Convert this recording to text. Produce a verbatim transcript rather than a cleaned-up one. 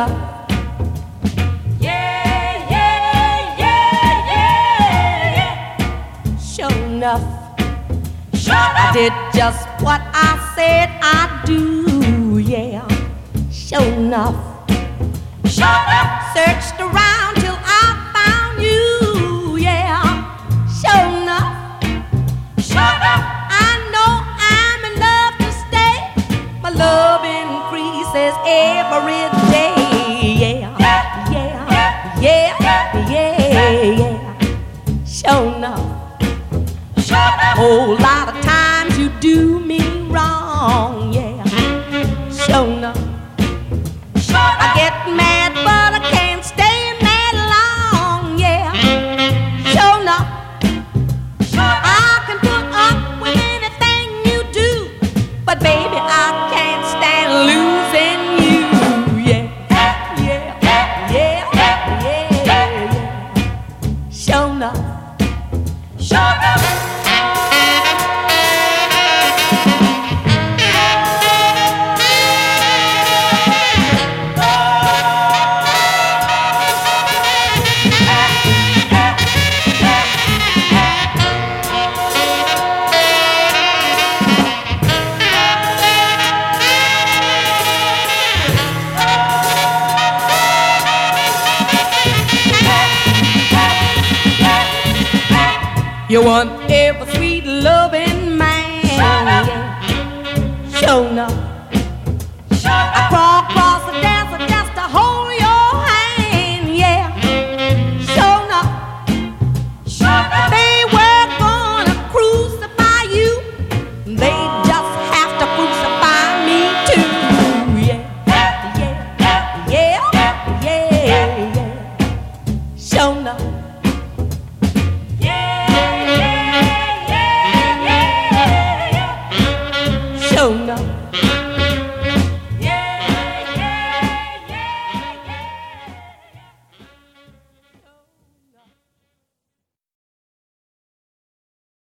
enough. Yeah, yeah, yeah, yeah, yeah. Sure enough. I did just what I said I'd do, yeah. Sure enough. Shut up. Searched around till I found you, yeah. Sure enough. Shut up. I know I'm in love to stay. My love increases every day, yeah. Yeah, yeah, yeah, yeah. Sure enough. Shut up. Whole lot of times you do me wrong, yeah. Sure enough. Shut up. I get mad, but I can't stay mad long, yeah. Sure enough. Shut up. I can put up with anything you do, but baby, I can't stand losing you, yeah. Yeah, yeah, yeah, yeah. Sure enough. Shut up. You want everything